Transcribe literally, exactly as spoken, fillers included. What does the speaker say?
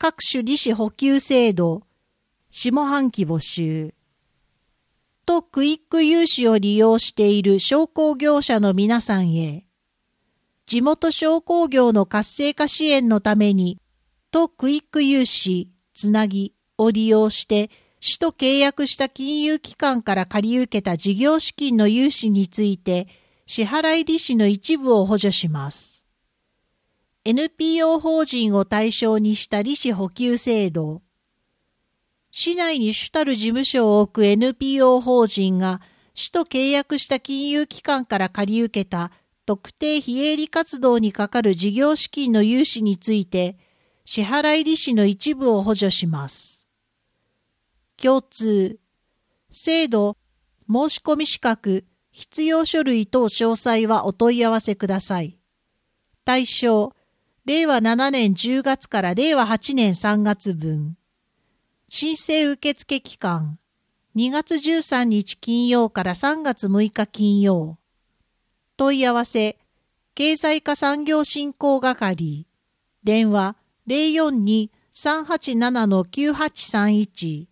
各種利子補給制度、下半期募集。とクイック融資を利用している商工業者の皆さんへ、地元商工業の活性化支援のために、とクイック融資、つなぎを利用して、市と契約した金融機関から借り受けた事業資金の融資について、支払い利子の一部を補助します。エヌピーオー 法人を対象にした利子補給制度。市内に主たる事務所を置く エヌピーオー 法人が、市と契約した金融機関から借り受けた特定非営利活動にかかる事業資金の融資について、支払い利子の一部を補助します。共通、制度、申込資格、必要書類等詳細はお問い合わせください。対象、れいわななねんじゅうがつかられいわはちねんさんがつ分。申請受付期間、にがつじゅうさんにち金曜からさんがつむいか金曜。問い合わせ、経済課産業振興係、電話 ゼロよんに さんはちなな きゅうはちさんいち